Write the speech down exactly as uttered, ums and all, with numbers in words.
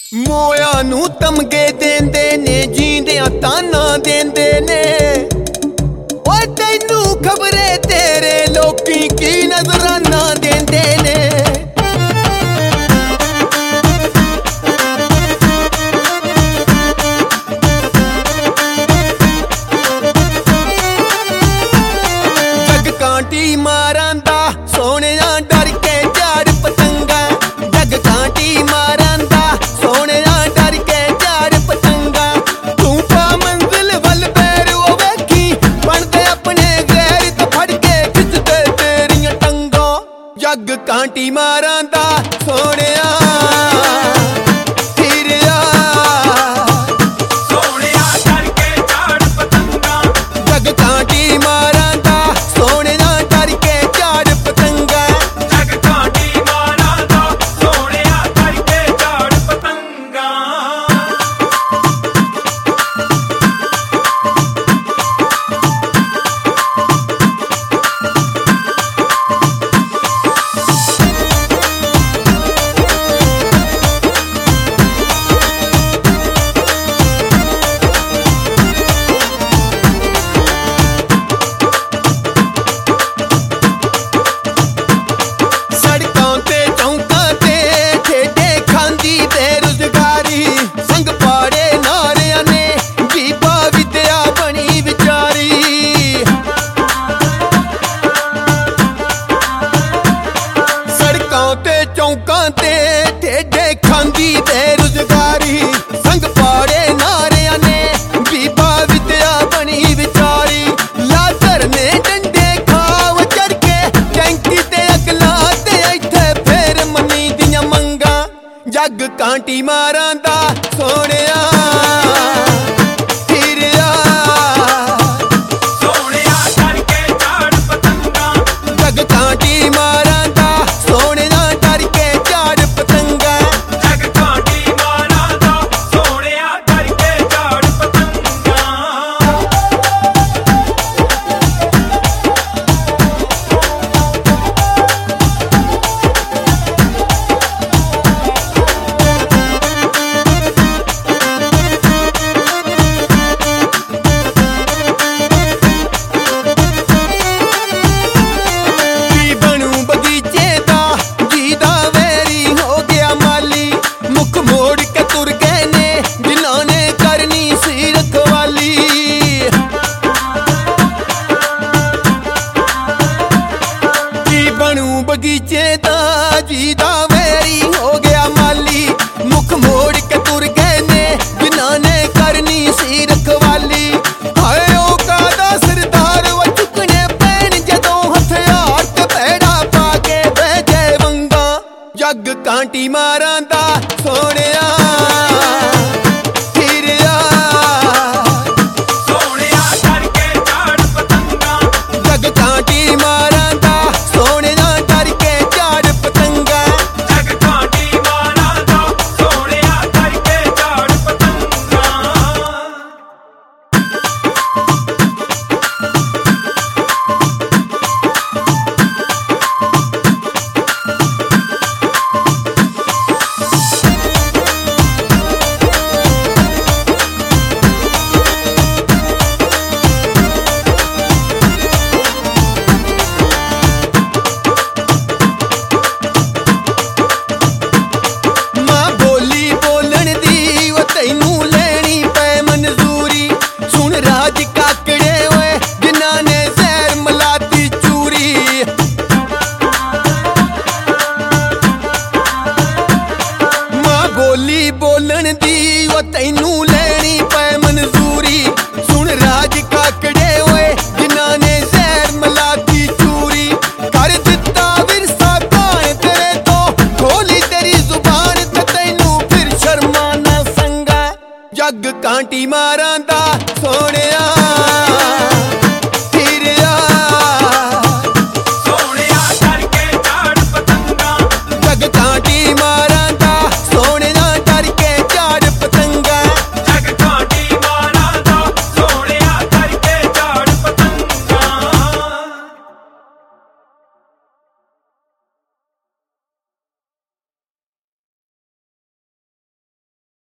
ਮੋਇਆ ਨੂੰ ਤਮਗੇ ਦੇਂਦੇ ਨੇ ਜੀਂਦਿਆਂ ਤਾਨਾ ਦੇਂਦੇ ਨੇ। ਓਏ ਤੈਨੂੰ ਖਬਰੇ ਤੇਰੇ ਲੋਕੀ ਕੀ ਨਜ਼ਰਾਨਾ ਦੇਂਦੇ ਨੇ। ਜਗ ਕਾਂਟੀ ਮਾਰਾਂ ਦਾ ਸੋਹਣਿਆ ਡਰ ਕੇ ਝਾੜ ਪਤੰਗਾ। ਜਗ ਕਾਂਟੀ ਮਾਰਾਂ ਦਾ ਸੋਹਣਿਆ ਡਰ ਕੇ ਝਾੜ ਪਤੰਗਾ। ਤੂੰ ਪਾ ਮੰਜ਼ਿਲ ਵੱਲ ਪੈਰ ਉਹ ਵੇਖੀ ਬਣਦੇ ਆਪਣੇ ਗੈਰ ਤੋਂ ਫੜ ਕੇ ਖਿੱਚਦੇ ਤੇਰੀਆਂ ਟੰਗਾਂ। ਜਗ ਕਾਂਟੀ ਮਾਰਾਂ ਦਾ ਸੋਹਣਿਆ ਚੌਂਕਾਂ ਤੇ ਠੇਡੇ ਖਾਂਦੀ ਬੇਰੁਜ਼ਗਾਰੀ। ਸੰਗ ਪਾੜੇ ਨਾਰਿਆਂ ਨੇ ਬੀਬਾ ਵਿਦਿਆ ਬਣੀ ਵਿਚਾਰੀ। ਲਾਦਰ ਨੇ ਡੰਡੇ ਖਾਵ ਚੜ ਕੇ ਟੈਂਕੀ ਤੇ ਅਗਲਾ ਤੇ ਇੱਥੇ ਫੇਰ ਮੰਨੀ ਦੀਆਂ ਮੰਗਾਂ। ਜਗ ਕਾਂਟੀ ਮਾਰਾਂ ਦਾ ਸੋਹਣਿਆ ਬਗੀਚੇ ਦਾ ਜੀ ਦਾ ਵੈਰੀ ਹੋ ਗਿਆ ਮਾਲੀ। ਮੁੱਖ ਮੋੜ ਕੇ ਤੁਰ ਗਏ ਨੇ ਜਿਨ੍ਹਾਂ ਨੇ ਕਰਨੀ ਸੀ ਰਖਵਾਲੀ। ਹਾਏ ਉਹ ਕਾਦਾ ਸਰਦਾਰ ਵਾ ਚੁੱਕਣੇ ਪੈਣ ਜਦੋਂ ਹਥਿਆਰ ਤੇ ਭੈੜਾ ਪਾ ਕੇ ਬਹਿ ਗਏ ਵੰਗਾਂ। ਜਗ ਕਾਂਟੀ ਮਾਰਾਂ ਦਾ ਸੋਹਣਿਆ ਬੋਲੀ ਬੋਲਣ ਦੀ ਉਹ ਤੈਨੂੰ